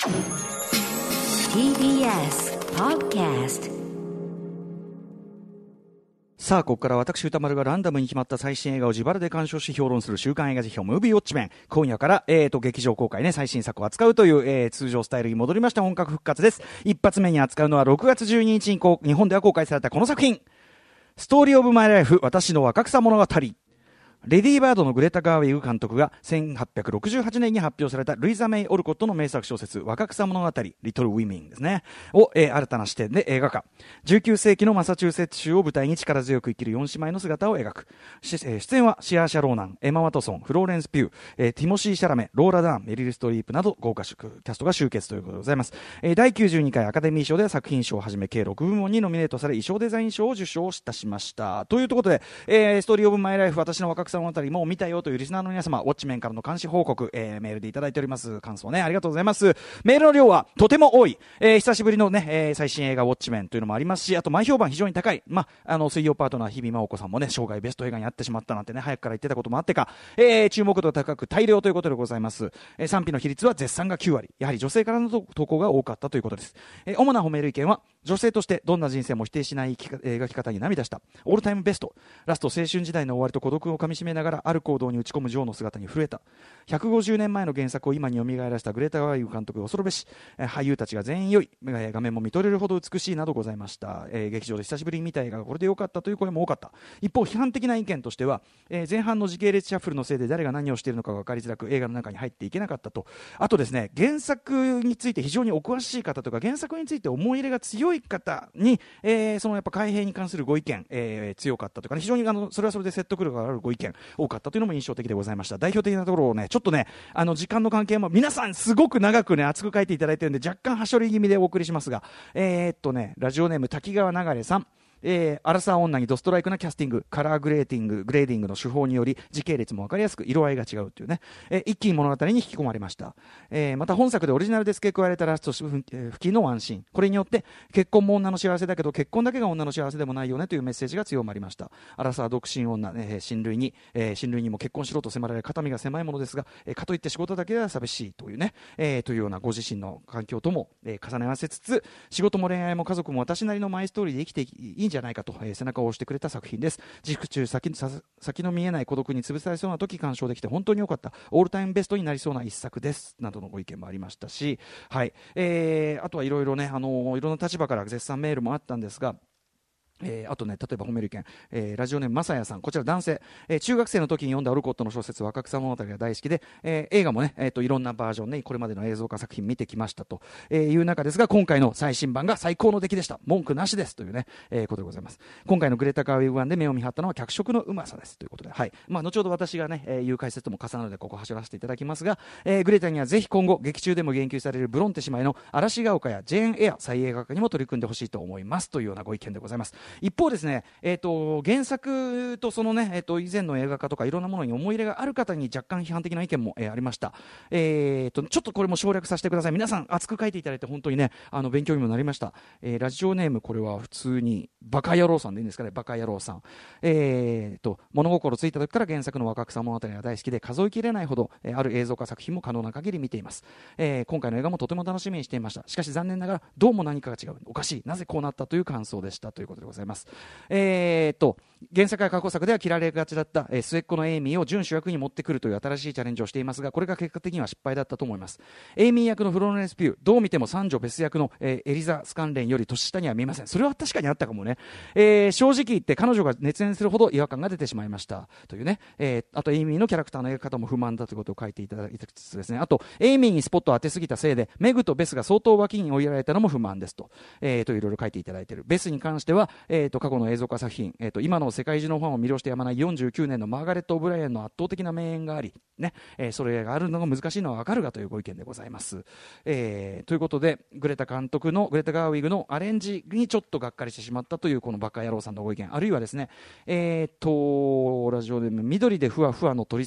TBS Podcast。 さあここから私歌丸がランダムに決まった最新映画を自腹で鑑賞し評論する週刊映画辞表ムービーウォッチメン。今夜から、劇場公開ね最新作を扱うという、通常スタイルに戻りました本格復活です。一発目に扱うのは6月12日に日本では公開されたこの作品、ストーリーオブマイライフ私の若草物語。レディーバードのグレタ・ガーウィグ監督が1868年に発表されたルイザ・メイ・オルコットの名作小説若草物語リトル・ウィメンですねを、新たな視点で映画化。19世紀のマサチューセッツ州を舞台に力強く生きる4姉妹の姿を描く。出演はシアーシャ・ローナン、エマ・ワトソン、フローレンス・ピュー、ティモシー・シャラメ、ローラ・ダーン、メリル・ストリープなど豪華キャストが集結ということでございます。第92回アカデミー賞では作品賞をはじめ計6部門にノミネートされ衣装デザイン賞を受賞いたしましたということで、ストーリーオブマイライフ私の若草物語もう見たよというリスナーの皆様、ウォッチメンからの監視報告、メールでいただいております。感想ねありがとうございます。メールの量はとても多い、久しぶりのね、最新映画ウォッチメンというのもありますし、あと前評判非常に高い、水曜パートナー日比真央子さんもね生涯ベスト映画になってしまったなんてね早くから言ってたこともあってか、注目度高く大量ということでございます。賛否の比率は絶賛が9割、やはり女性からの投稿が多かったということです。主な褒める意見は、女性としてどんな人生も否定しない描き方に涙した、オールタイムベスト、ラスト青春時代の終わりと孤独をかみしめながらある行動に打ち込むジョーの姿に震えた、150年前の原作を今に蘇らせたグレタ・ガーウィグ監督恐るべし、俳優たちが全員良い、画面も見とれるほど美しいなどございました。劇場で久しぶりに見た映画がこれで良かったという声も多かった。一方批判的な意見としては、前半の時系列シャッフルのせいで誰が何をしているのかが分かりづらく映画の中に入っていけなかったと。あとですね、原作について非常にお詳しい方とか原作について思い入れが強い方に、そのやっぱ改編に関するご意見、強かったというか、ね、非常にそれはそれで説得力があるご意見多かったというのも印象的でございました。代表的なところをねちょっとね時間の関係も皆さんすごく長くね熱く書いていただいているので若干はしょり気味でお送りしますが、ラジオネーム滝川流さん、アラサー女にドストライクなキャスティング、カラーグレーディングの手法により時系列も分かりやすく色合いが違うというね、一気に物語に引き込まれました。また本作でオリジナルで付け加えられたラスト付近のワンシーン、これによって結婚も女の幸せだけど結婚だけが女の幸せでもないよねというメッセージが強まりました。アラサー独身女、親類にも結婚しろと迫られ肩身が狭いものですが、かといって仕事だけでは寂しいというね、というようなご自身の環境とも、重ね合わせつつ、仕事も恋愛も家族も私なりのマイストーリーで生きていいんじゃないかと、背中を押してくれた作品です。自粛中先の見えない孤独に潰されそうな時鑑賞できて本当に良かった、オールタイムベストになりそうな一作ですなどのご意見もありましたし、はい、あとはいろいろねいろんな立場から絶賛メールもあったんですが、あとね、例えば褒める意見、ラジオネームまさやさん、こちら男性、中学生の時に読んだオルコットの小説若草物語が大好きで、映画もね、いろんなバージョンねこれまでの映像化作品見てきましたと、いう中ですが、今回の最新版が最高の出来でした、文句なしですというね、ことでございます。今回のグレタ・ガーウィグ版で目を見張ったのは脚色のうまさですということで、はい、後ほど私がね、言う解説とも重なるのでここ走らせていただきますが、グレタにはぜひ今後劇中でも言及されるブロンテ姉妹の嵐が丘やジェーンエア再映画化にも取り組んでほしいと思いますというようなご意見でございます。一方ですね、原作とそのね、以前の映画化とかいろんなものに思い入れがある方に若干批判的な意見も、ありました。ちょっとこれも省略させてください。皆さん熱く書いていただいて本当にね勉強にもなりました。ラジオネームこれは普通にバカ野郎さんでいいんですかね、バカ野郎さん、物心ついた時から原作の若草物語が大好きで数えきれないほど、ある映像化作品も可能な限り見ています。今回の映画もとても楽しみにしていました。しかし残念ながらどうも何かが違う、おかしい、なぜこうなったという感想でしたということでございます。原作や過去作では切られがちだった、末っ子のエイミーを準主役に持ってくるという新しいチャレンジをしていますが、これが結果的には失敗だったと思います。エイミー役のフローレンス・ピュー、どう見ても三女ベス役の、エリザ・スカンレンより年下には見えません。それは確かにあったかもね。正直言って彼女が熱演するほど違和感が出てしまいましたというね、あとエイミーのキャラクターの描き方も不満だということを書いていただきつつですね、あとエイミーにスポットを当てすぎたせいでメグとベスが相当脇に追いやられたのも不満ですと、いろいろ書いていただいている。ベスに関しては、過去の映像化作品、今の世界中のファンを魅了してやまない49年のマーガレット・オブライエンの圧倒的な名演があり、ね、それがあるのが難しいのは分かるがというご意見でございます。ということでグレタガーウィグのアレンジにちょっとがっかりしてしまったというこのバカ野郎さんのご意見、あるいはですね、ラジオで緑でふわふわの鳥さん、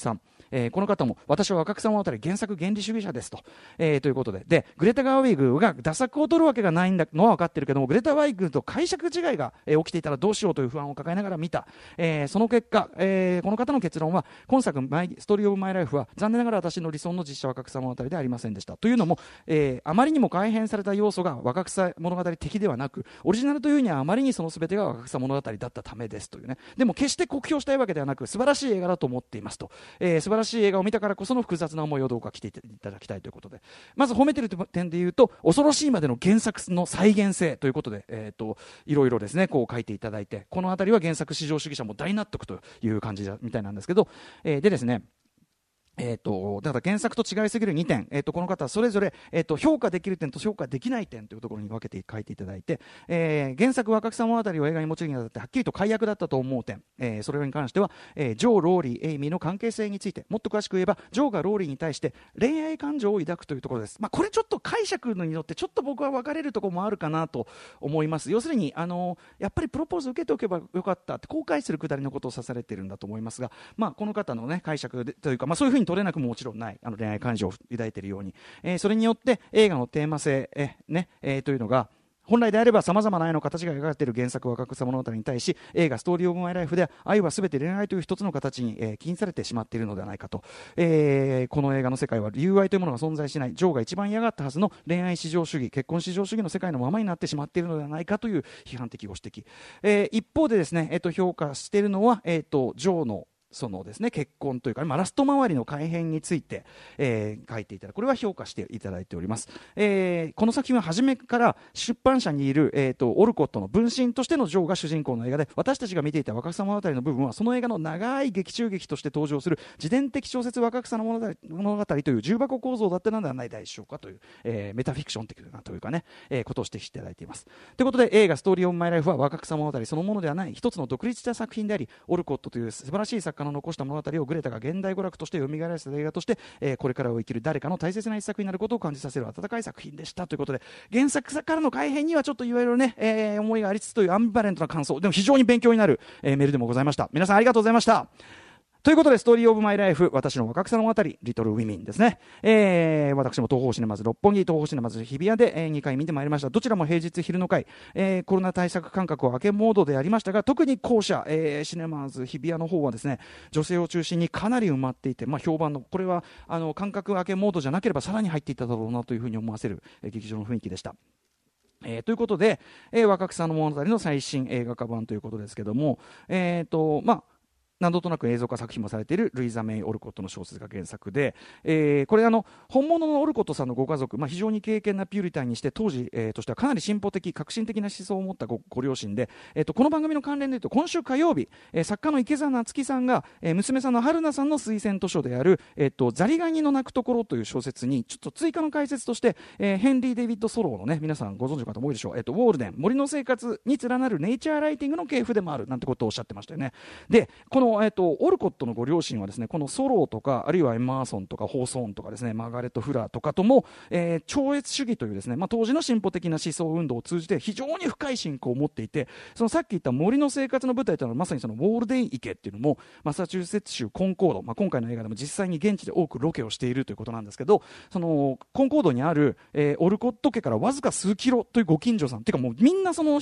この方も私は若草物語原作原理主義者ですと、ということで、グレタ・ガーウィグがダ作を取るわけがないんだのは分かってるけども、グレタ・ガーウィグと解釈違いが、起きていたらどうしようという不安を抱えながら見た、その結果、この方の結論は今作ストーリーオブマイライフは残念ながら私の理想の実写若草物語ではありませんでした。というのも、あまりにも改変された要素が若草物語的ではなく、オリジナルというにはあまりにその全てが若草物語だったためですというね。でも決して酷評したいわけではなく、素晴らしい映画だと思っていますと、素晴らしい映画を見たからこその複雑な思いをどうか来ていただきたいということで、まず褒めている点で言うと、恐ろしいまでの原作の再現性ということで、いろいろですねこう書いていただいて、このあたりは原作至上主義者も大納得という感じみたいなんですけど、でですね、だから原作と違いすぎる2点、この方はそれぞれ、評価できる点と評価できない点というところに分けて書いていただいて、原作若草物語を映画に用いるにあたってはっきりと解約だったと思う点、それに関しては、ジョー・ローリー・エイミーの関係性について、もっと詳しく言えばジョーがローリーに対して恋愛感情を抱くというところです。これちょっと解釈によってちょっと僕は分かれるところもあるかなと思います。要するにやっぱりプロポーズ受けておけばよかったって後悔するくだりのことを指されているんだと思いますが、この方の、ね、解釈でというか、そういうふうに取れなくももちろんない恋愛感情を抱いているように、それによって映画のテーマ性、というのが本来であれば様々な愛の形が描かれている原作若草物語に対し、映画ストーリーオブマイライフでは愛は全て恋愛という一つの形に、起因されてしまっているのではないかと、この映画の世界は友愛というものが存在しない、ジョーが一番嫌がったはずの恋愛至上主義、結婚至上主義の世界のままになってしまっているのではないかという批判的ご指摘、一方でですね、評価しているのは、ジョーのそのですね、結婚というか、ラスト周りの改変について、書いていただく、これは評価していただいております。この作品は初めから出版社にいる、オルコットの分身としてのジョーが主人公の映画で、私たちが見ていた若草物語の部分はその映画の長い劇中劇として登場する自伝的小説若草の物語という重箱構造だったのではないでしょうかという、メタフィクション的なというかね、ことを指摘していただいています。ということで、映画ストーリーオブマイライフは若草物語そのものではない一つの独立した作品であり、オルコットという素晴らしい作家の残した物語をグレタが現代娯楽として蘇らせた映画として、これからを生きる誰かの大切な一作になることを感じさせる温かい作品でしたということで、原作からの改変にはちょっといろいろね、思いがありつつというアンビバレントな感想、でも非常に勉強になる、メールでもございました。皆さんありがとうございました。ということで、ストーリーオブマイライフ、私の若草の物語、リトルウィミンですね。私も東宝シネマズ六本木、東宝シネマズ日比谷で、2回見てまいりました。どちらも平日昼の回、コロナ対策間隔を空けモードでありましたが、特に後者、シネマズ日比谷の方はですね、女性を中心にかなり埋まっていて、評判の、これは間隔空けモードじゃなければさらに入っていっただろうなというふうに思わせる、劇場の雰囲気でした。ということで、若草の物語の最新映画化版ということですけども、何度となく映像化作品もされているルイザ・メイ・オルコットの小説が原作で、これ本物のオルコットさんのご家族、非常に敬虔なピューリタンにして当時、としてはかなり進歩的革新的な思想を持った ご両親で、この番組の関連でいうと今週火曜日、作家の池澤夏樹さんが、娘さんの春菜さんの推薦図書である、ザリガニの鳴くところという小説にちょっと追加の解説として、ヘンリー・デイビッド・ソローのね、皆さんご存知の方も多いでしょう、ウォールデン森の生活に連なるネイチャーライティングの系譜でもあるなんてことをおっしゃってましたよね。でこのオルコットのご両親はですね、このソローとかあるいはエマーソンとかホーソーンとかですね、マーガレット・フラーとかとも、超越主義というですね、当時の進歩的な思想運動を通じて非常に深い信仰を持っていて、そのさっき言った森の生活の舞台というのはまさにそのウォールデン池っていうのもマサチューセッツ州コンコード、今回の映画でも実際に現地で多くロケをしているということなんですけど、そのコンコードにある、オルコット家からわずか数キロというご近所さんっていうか、もうみんなその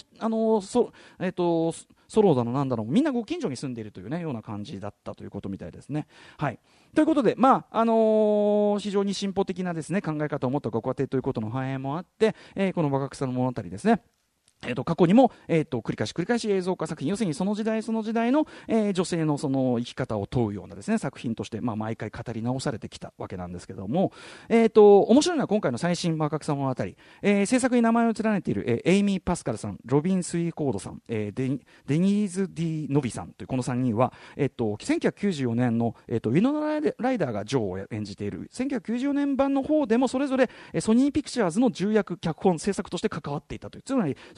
ソローだのなんだのみんなご近所に住んでいるというねような感じだったということみたいですね。はい、ということで、非常に進歩的なですね考え方を持ったご家庭ということの反映もあって、この若草の物語ですね、過去にも、繰り返し映像化作品、要するにその時代その時代の、女性のその生き方を問うようなですね作品として、毎回語り直されてきたわけなんですけども、面白いのは今回の最新若草物語、制作に名前を連ねている、エイミー・パスカルさん、ロビン・スイーコードさん、デニーズ・ディ・ノビさんというこの3人は、1994年の、ウィノナ・ライダーがジョーを演じている1994年版の方でもそれぞれソニー・ピクチャーズの重役脚本制作として関わっていたという、つまりその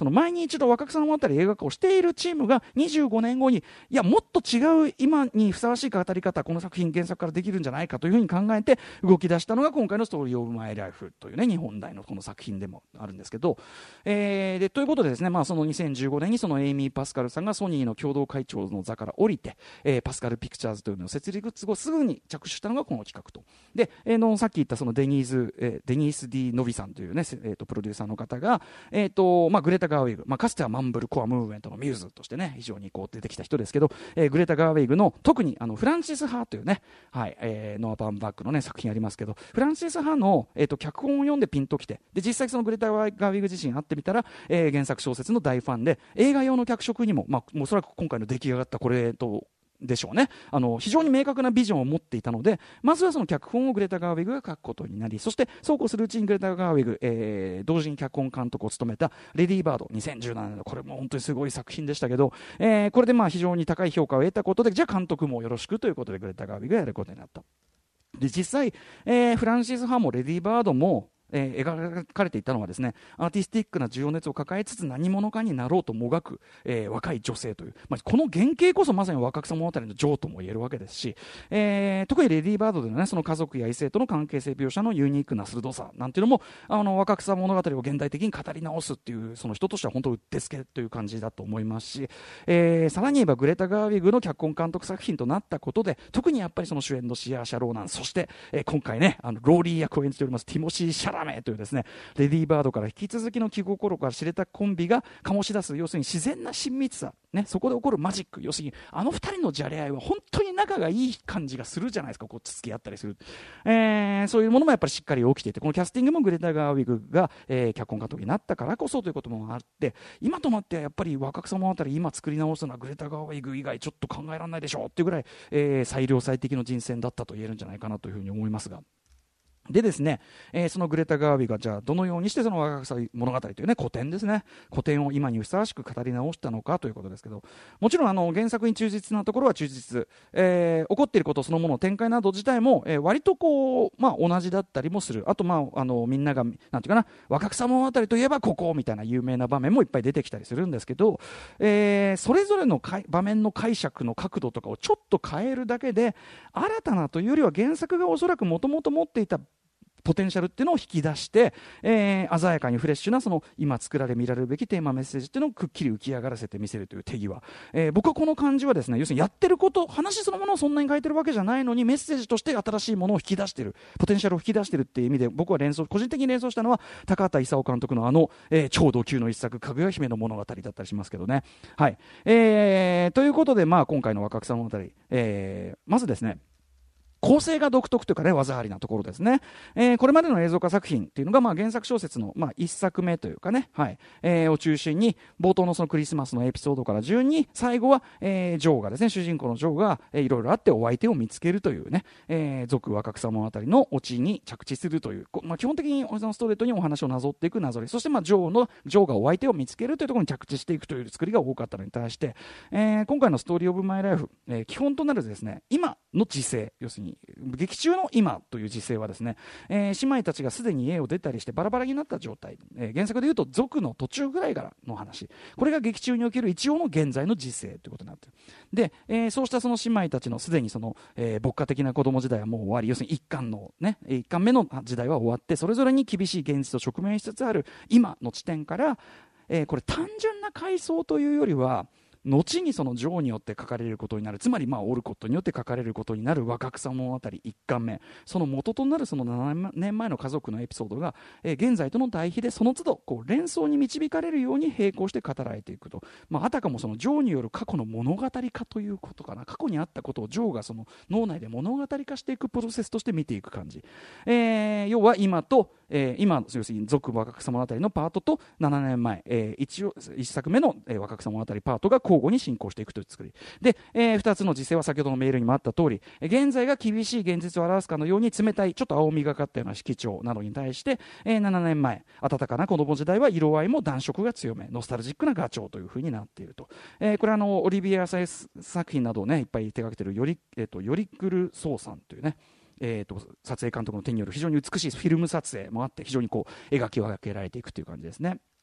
の前に一度若草物語映画化をしているチームが25年後にいやもっと違う今にふさわしい語り方この作品原作からできるんじゃないかというふうに考えて動き出したのが今回のストーリーオブマイライフというね日本題のこの作品でもあるんですけど、でということでですね、その2015年にそのエイミー・パスカルさんがソニーの共同会長の座から降りて、パスカルピクチャーズというのを設立後すぐに着手したのがこの企画とで、さっき言ったそのデニース・ディ・ノビさんというね、プロデューサーの方が、グレタ・ガーウィグ、かつてはマンブルコアムーブメントのミューズとしてね非常にこう出てきた人ですけど、グレタ・ガーウィグの特にフランシス・ハーというね、ノア・バーンバックの、ね、作品ありますけどフランシス・ハーの、脚本を読んでピンときてで実際そのグレタ・ガーウィグ自身会ってみたら、原作小説の大ファンで映画用の脚色にも、おそらく今回の出来上がったこれとでしょうね、非常に明確なビジョンを持っていたのでまずはその脚本をグレタ・ガーウィグが書くことになりそしてそうこうするうちにグレタ・ガーウィグ、同時に脚本監督を務めたレディーバード2017年のこれも本当にすごい作品でしたけど、これで非常に高い評価を得たことでじゃあ監督もよろしくということでグレタ・ガーウィグがやることになったで実際、フランシス・ハーもレディーバードも描かれていたのはですねアーティスティックな情熱を抱えつつ何者かになろうともがく、若い女性という、この原型こそまさに若草物語の情とも言えるわけですし、特にレディーバードでの、ね、その家族や異性との関係性描写のユニークな鋭さなんていうのも若草物語を現代的に語り直すっていうその人としては本当うってつけという感じだと思いますし、さらに言えばグレタ・ガーウィグの脚本監督作品となったことで特にやっぱりその主演のシアーシャ・ローナンそして、今回ねローリー役を演じておりますティモシー・シャラメというですねレディーバードから引き続きの気心から知れたコンビが醸し出す要するに自然な親密さ、ね、そこで起こるマジック要するに二人のじゃれ合いは本当に仲がいい感じがするじゃないですかこう付き合ったりする、そういうものもやっぱりしっかり起きていてこのキャスティングもグレタ・ガーウィグが、脚本監督になったからこそということもあって今となってはやっぱり若草物語今作り直すのはグレタ・ガーウィグ以外ちょっと考えられないでしょうっていうぐらい、最良最適の人選だったと言えるんじゃないかなというふうに思いますがでですね、そのグレタ・ガーウィグがじゃあどのようにしてその若草物語というね古典ですね古典を今にふさわしく語り直したのかということですけどもちろん原作に忠実なところは忠実、起こっていることそのもの展開など自体も、割とこう、同じだったりもするあと、みんながなんていうかな若草物語といえばここみたいな有名な場面もいっぱい出てきたりするんですけど、それぞれの場面の解釈の角度とかをちょっと変えるだけで新たなというよりは原作がおそらくもともと持っていたポテンシャルっていうのを引き出して、鮮やかにフレッシュなその今作られ見られるべきテーマメッセージっていうのをくっきり浮き上がらせて見せるという手際、僕はこの感じはですね要するにやってること話そのものをそんなに変えてるわけじゃないのにメッセージとして新しいものを引き出してるポテンシャルを引き出してるっていう意味で僕は個人的に連想したのは高畑勲監督の超ド級の一作かぐや姫の物語だったりしますけどね、はい、ということで今回の若草物語、まずですね構成が独特というかね技ありなところですね、これまでの映像化作品っていうのが原作小説の1作目というかね、はいを中心に冒頭のそのクリスマスのエピソードから順に最後は、ジョーがですね主人公のジョーが、いろいろあってお相手を見つけるというね、続若草物語のオチに着地するという、基本的にストレートにお話をなぞっていくなぞりそしてジョーがお相手を見つけるというところに着地していくという作りが多かったのに対して、今回のストーリーオブマイライフ、基本となるですね今の時勢要するに劇中の今という時勢はですね、姉妹たちがすでに家を出たりしてバラバラになった状態、原作でいうと族の途中ぐらいからの話これが劇中における一応の現在の時勢ということになっているで、そうしたその姉妹たちのすでにその、牧歌的な子供時代はもう終わり要するに一巻目の時代は終わってそれぞれに厳しい現実と直面しつつある今の地点から、これ単純な回想というよりは後にそのジョーによって書かれることになるつまりオルコットによって書かれることになる若草物語1巻目その元となるその7年前の家族のエピソードが、現在との対比でその都度こう連想に導かれるように並行して語られていくと、あたかもそのジョーによる過去の物語化ということかな過去にあったことをジョーがその脳内で物語化していくプロセスとして見ていく感じ、要は今と、今要するに続若草物語のパートと7年前、1作目の、若草物語パートが交互に進行していくという作りで、2つの時勢は先ほどのメールにもあった通り現在が厳しい現実を表すかのように冷たいちょっと青みがかったような色調などに対して、7年前暖かな子供時代は色合いも暖色が強めノスタルジックな画調という風になっていると、これはオリビエ・アサイス作品などをねいっぱい手掛けているヨリクル・ソーさんというね撮影監督の手による非常に美しいフィルム撮影もあって非常にこう描き分けられていくという感じですね。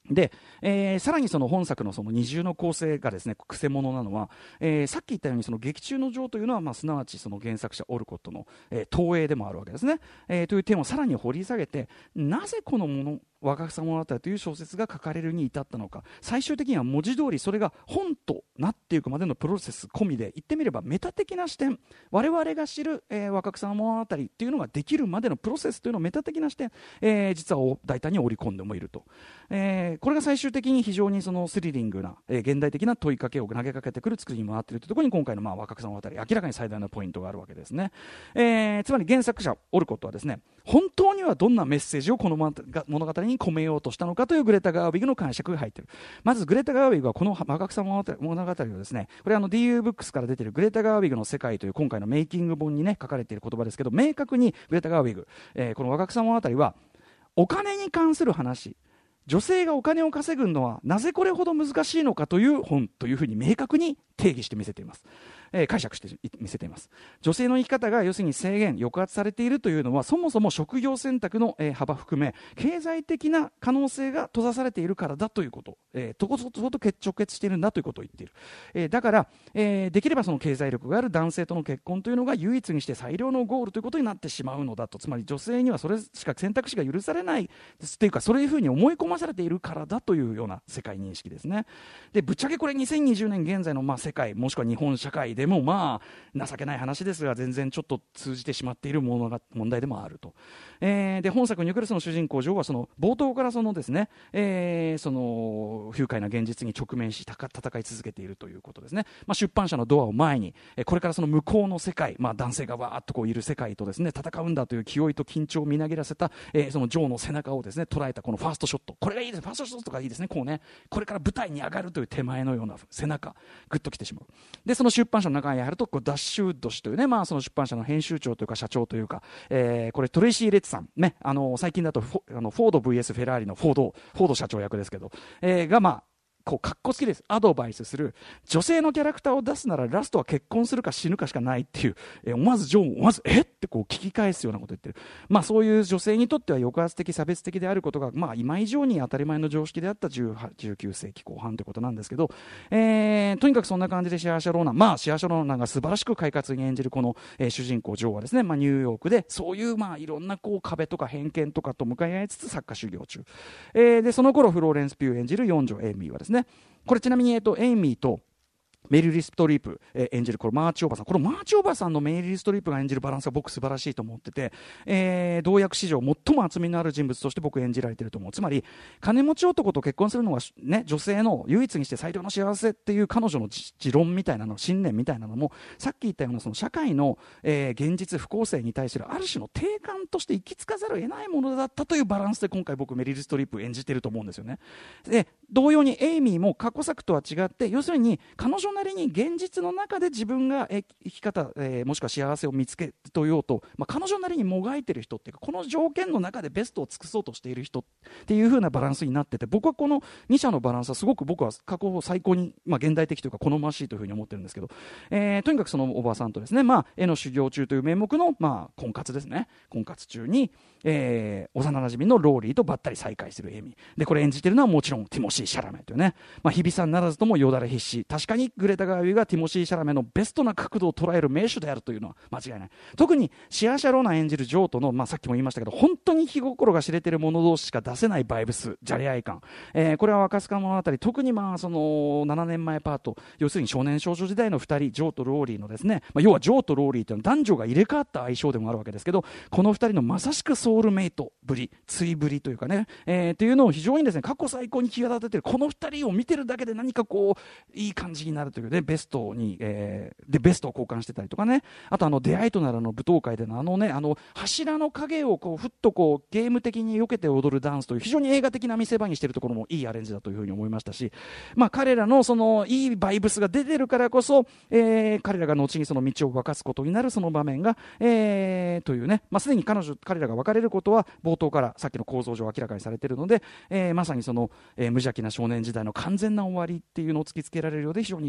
で、さらにその本作のその二重の構成がですね、くせ者なのは、さっき言ったようにその劇中の情というのは、まあ、すなわちその原作者オルコットの、投影でもあるわけですね、という点をさらに掘り下げて、なぜこの若草物語という小説が書かれるに至ったのか、最終的には文字通りそれが本となっていくまでのプロセス込みで、言ってみればメタ的な視点、我々が知る、若草物語っていうのができるまでのプロセスというのをメタ的な視点、実は大胆に織り込んでもいると、これが最終的に非常にそのスリリングな、現代的な問いかけを投げかけてくる作りに回っているというところに、今回のまあ若草物語明らかに最大のポイントがあるわけですね、つまり原作者オルコットはですね、本当にはどんなメッセージをこの物語に込めようとしたのかというグレタ・ガーウィグの解釈が入っている。まずグレタ・ガーウィグはこの若草物語をですね、これDU ブックスから出ているグレタ・ガーウィグの世界という今回のメイキング本にね書かれている言葉ですけど、明確にグレタ・ガーウィグ、この若草物語はお金に関する話、女性がお金を稼ぐのはなぜこれほど難しいのかという本というふうに明確に定義して見せています。解釈して見せています。女性の生き方が要するに制限抑圧されているというのは、そもそも職業選択の、幅含め経済的な可能性が閉ざされているからだということ、と直結しているんだということを言っている。だから、できればその経済力がある男性との結婚というのが唯一にして最良のゴールということになってしまうのだと。つまり女性にはそれしか選択肢が許されないというか、そういうふうに思い込まされているからだというような世界認識ですね。でぶっちゃけこれ2020年現在の世界、もしくは日本社会でも情けない話ですが全然ちょっと通じてしまっている問題でもあると。で本作におけるその主人公ジョーはその冒頭からそのですね、その不愉快な現実に直面し戦い続けているということですね。出版社のドアを前に、これからその向こうの世界、男性がわーっとこういる世界とですね戦うんだという気負いと緊張をみなぎらせた、そのジョーの背中をですね捉えたこのファーストショット、これがいいです。ファーストショットがいいですね。こうね、これから舞台に上がるという手前のような背中グッときてしまう。でその出版社の中に入るとダッシュウッド氏というね、その出版社の編集長というか社長というか、これトレイシー・レッツさんね、最近だとフォード VS フェラーリのフォード社長役ですけど、がこうかっこつきです。アドバイスする女性のキャラクターを出すならラストは結婚するか死ぬかしかないっていう、思わずジョーもってこう聞き返すようなことを言ってる。そういう女性にとっては抑圧的差別的であることが今以上に当たり前の常識であった19世紀後半ということなんですけど、とにかくそんな感じでシアーシャローナン、シアーシャローナンが素晴らしく快活に演じるこの、主人公ジョーはですね、ニューヨークでそういういろんなこう壁とか偏見とかと向かい合いつつ作家修行中、でその頃フローレンス・ピュー演じる四女エイミーはですね、これちなみに、エイミーとメリル・ストリープ、演じるこのマーチおばさん、このマーチおばさんのメリル・ストリープが演じるバランスは僕素晴らしいと思ってて、同役史上最も厚みのある人物として僕演じられていると思う。つまり金持ち男と結婚するのが、ね、女性の唯一にして最良の幸せっていう彼女の持論みたいなの、信念みたいなのも、さっき言ったようなその社会の、現実不公正に対するある種の定感として行き着かざるを得ないものだったというバランスで今回僕メリル・ストリープ演じていると思うんですよね。で同様にエイミーも過去作とは違って、要するに彼女なりに現実の中で自分が生き方、もしくは幸せを見つけとようと、彼女なりにもがいている人っていうか、この条件の中でベストを尽くそうとしている人っていう風なバランスになってて、僕はこの2者のバランスはすごく僕は過去最高に、現代的というか好ましいという風に思ってるんですけど、とにかくそのおばさんとですね、絵の修行中という名目の、婚活ですね、婚活中に、幼馴染のローリーとばったり再会するエイミーで、これ演じてるのはもちろんティモシー・シャラメというね、日比さんならずともよだれ必至。確かにグレタ・ガーウィがティモシー・シャラメのベストな角度を捉える名手であるというのは間違いない。特にシアーシャローナ演じるジョーとの、さっきも言いましたけど、本当に気心が知れている者同士しか出せないバイブス、じゃれ合い感、これは若須物語、特にその7年前パート、要するに少年少女時代の2人、ジョーとローリーのですね、要はジョーとローリーというのは男女が入れ替わった相性でもあるわけですけど、この2人のまさしくソウルメイトぶり、対ぶりというかね、というのを非常にですね、過去最高に際立てているこの2人を見てるだけで何かこういい感じになるというね、ベストに、でベストを交換してたりとかね、あと出会いとなる舞踏会での柱の影をこうふっとこうゲーム的に避けて踊るダンスという非常に映画的な見せ場にしているところもいいアレンジだというふうに思いましたし、彼らのそのいいバイブスが出てるからこそ、彼らが後にその道を沸かすことになるその場面が、というね、すでに彼らが別れることは冒頭からさっきの構造上明らかにされているので、まさにその、無邪気な少年時代の完全な終わりっていうのを突きつけられるようで非常に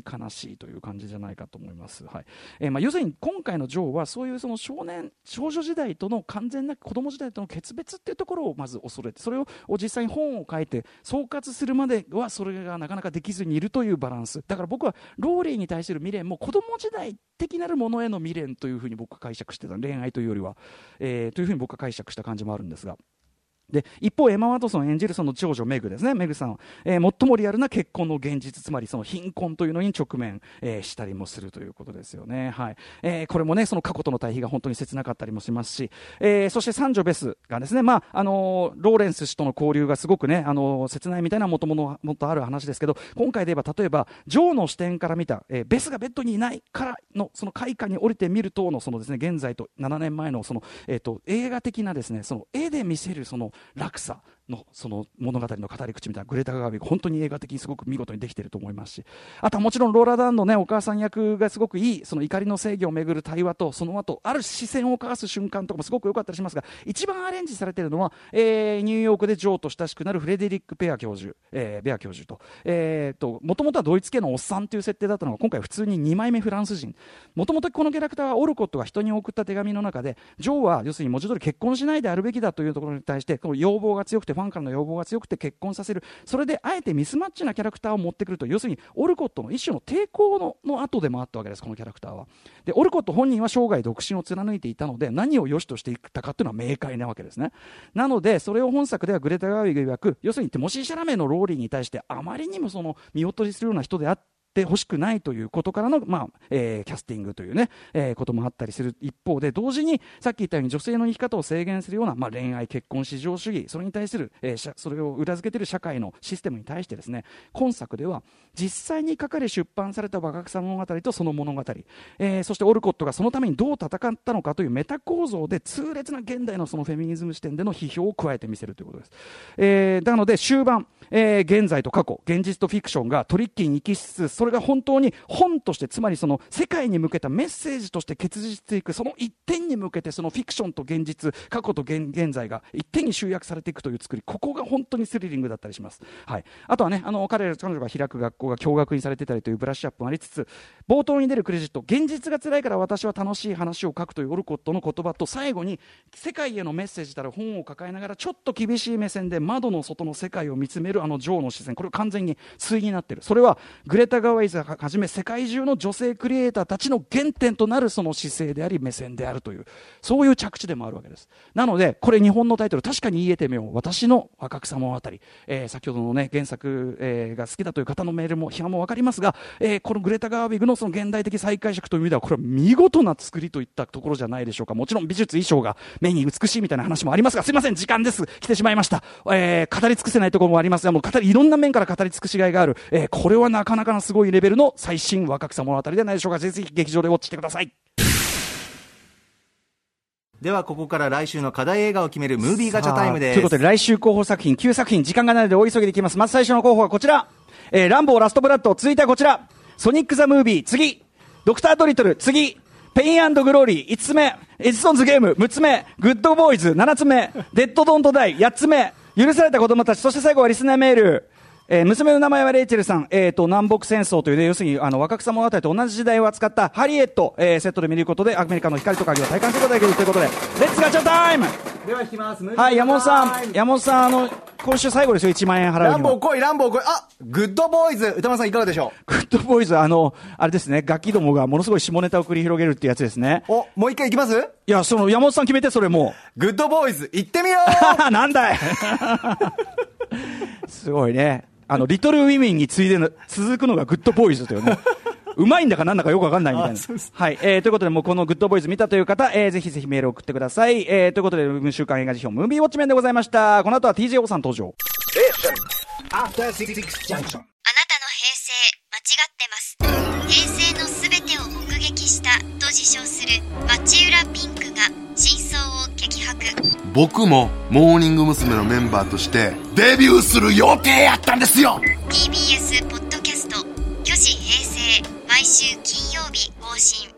悲しいという感じじゃないかと思います。はい。要するに今回のジョーはそういうその少女時代との完全な子供時代との決別っていうところをまず恐れて、それを実際に本を書いて総括するまではそれがなかなかできずにいるというバランスだから、僕はローリーに対する未練も子供時代的なるものへの未練というふうに僕は解釈してた、恋愛というよりは、というふうに僕は解釈した感じもあるんですが、で一方エマ・ワトソン演じるその長女メグですね。メグさん、最もリアルな結婚の現実、つまりその貧困というのに直面、したりもするということですよね。はい。これもねその過去との対比が本当に切なかったりもしますし、そして三女ベスがですね、ローレンス氏との交流がすごくね切ないみたいなもっとある話ですけど、今回で言えば例えばジョーの視点から見た、ベスがベッドにいないからのその階下に降りてみるとのそのですね現在と7年前のその、映画的なですねその絵で見せるその落差のその物語の語り口みたいなグレタ・ガービーが本当に映画的にすごく見事にできていると思いますし、あとはもちろんローラ・ダーンのねお母さん役がすごくいいその怒りの正義をめぐる対話と、その後ある視線を交わす瞬間とかもすごく良かったりしますが、一番アレンジされているのは、ニューヨークでジョーと親しくなるフレデリック・ベア教授と、もともとはドイツ系のおっさんという設定だったのが今回普通に2枚目フランス人。もともとこのキャラクターはオルコットが人に送った手紙の中で、ジョーは要するに文字通り結婚しないであるべきだというところに対してこの要望が強くて、ファンからの要望が強くて結婚させる、それであえてミスマッチなキャラクターを持ってくると、要するにオルコットの一種の抵抗の後でもあったわけです、このキャラクターは。でオルコット本人は生涯独身を貫いていたので、何を良しとしていったかというのは明快なわけですね。なのでそれを本作ではグレタ・ガーウィグ曰く、要するにティモシー・シャラメのローリーに対してあまりにもその見劣りするような人であって欲しくないということからの、キャスティングというね、こともあったりする一方で、同時にさっき言ったように女性の生き方を制限するような、恋愛結婚至上主義、それに対する、それを裏付けている社会のシステムに対してですね、今作では実際に書かれ出版された若草物語とその物語、そしてオルコットがそのためにどう戦ったのかというメタ構造で痛烈な現代のそのフェミニズム視点での批評を加えてみせるということです。なので終盤、現在と過去、現実とフィクションがトリッキーに行きつつ、それが本当に本として、つまりその世界に向けたメッセージとして結実していく、その一点に向けてそのフィクションと現実、過去と 現在が一点に集約されていくという作り、ここが本当にスリリングだったりします。はい、あとはね彼女が開く学校が共学にされていたりというブラッシュアップもありつつ、冒頭に出るクレジット、現実が辛いから私は楽しい話を書くというオルコットの言葉と、最後に世界へのメッセージたる本を抱えながらちょっと厳しい目線で窓の外の世界を見つめるジョーの視線、これ完全に対になっている。それはグレタ・ガーウィグはじめ世界中の女性クリエイターたちの原点となるその姿勢であり目線であるという、そういう着地でもあるわけです。なのでこれ日本のタイトル、確かに言えてみよう、私の若草物語、先ほどのね原作、が好きだという方のメールも批判も分かりますが、このグレタ・ガーウィグのその現代的再解釈という意味ではこれは見事な作りといったところじゃないでしょうか。もちろん美術衣装が目に美しいみたいな話もありますが、すいません時間です、来てしまいました。語り尽くせないところもありますが、もういろんな面から語り尽くしがいがある、これはなかなかのすごいレベルの最新若草物語ではないでしょうか。ぜひ劇場でウォッチしてください。 ではここから来週の課題映画を決めるムービーガチャタイムです。 ということで来週候補作品9作品、時間がないので大急ぎでいきます。まず最初の候補はこちら、ランボーラストブラッド、続いてはこちらソニック・ザ・ムービー、次ドクター・ドリトル、次ペイン&グローリー、5つ目エジソンズ・ゲーム、6つ目グッド・ボーイズ、7つ目デッド・ドント・ダイ、8つ目許された子供たち、そして最後はリスナーメール。娘の名前はレイチェルさん、南北戦争という、ね、要するに若草物語と同じ時代を扱ったハリエット、セットで見ることでアメリカの光と影を体感することができるということで、レッツガチャタイム。 では引きます。 はい、山本さん今週最後ですよ、1万円払うには。 ランボー来い、あ、グッドボーイズ、歌丸さんいかがでしょう。グッドボーイズ、あれですね、ガキどもがものすごい下ネタを繰り広げるってやつですね。 もう一回いきます？ いや、山本さん決めて、それもう。グッドボーイズ、行ってみようなんだいすごいね。リトルウィメンに次いで続くのがグッドボーイズというね。うまいんだかなんだかよくわかんないみたいな。はい。ということで、もうこのグッドボーイズ見たという方、ぜひぜひメールを送ってください。ということで、週刊映画辞表、ムービーウォッチメンでございました。この後は TJO さん登場。 あなたの平成、間違ってます。平成のすべてを目撃したと自称する町浦ピンクが真相を激白。 僕もモーニング娘。のメンバーとしてデビューする予定やったんですよ。 TBS ポッドキャスト、巨子平成、毎週金曜日更新。